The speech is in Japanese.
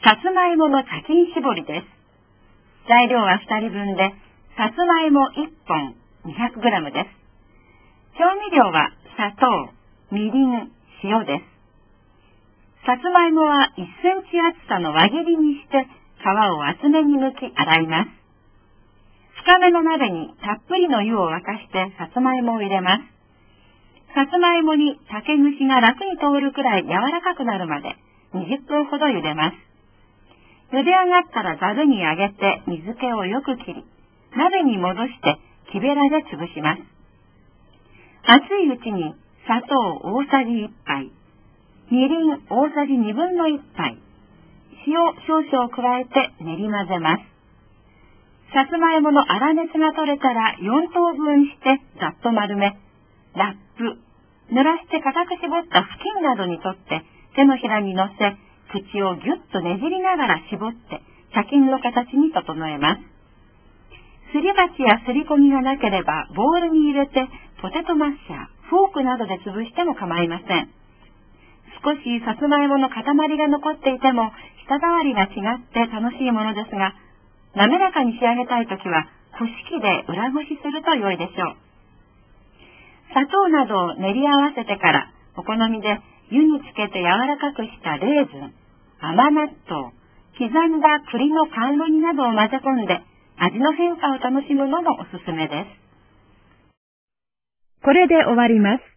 さつまいもの茶巾絞りです。材料は2人分で、さつまいも1本 200g です。調味料は砂糖、みりん、塩です。さつまいもは1センチ厚さの輪切りにして皮を厚めに剥き洗います。深めの鍋にたっぷりの湯を沸かしてさつまいもを入れます。さつまいもに竹串が楽に通るくらい柔らかくなるまで20分ほど茹でます。茹で上がったらざるにあげて水気をよく切り、鍋に戻して木べらで潰します。熱いうちに砂糖大さじ1杯、みりん大さじ1/2杯、塩少々加えて練り混ぜます。さつまいもの粗熱が取れたら4等分してざっと丸め、ラップ、濡らして固く絞った布巾などに取って手のひらに乗せ、口をぎゅっとねじりながら絞って茶巾の形に整えます。すり鉢やすりこぎがなければボウルに入れてポテトマッシャー、フォークなどで潰しても構いません。少しさつまいもの塊が残っていても舌触りが違って楽しいものですが、滑らかに仕上げたいときは干し器で裏ごしすると良いでしょう。砂糖などを練り合わせてからお好みで湯につけて柔らかくしたレーズン、甘納豆、刻んだ栗の甘露煮などを混ぜ込んで味の変化を楽しむのもおすすめです。 これで終わります。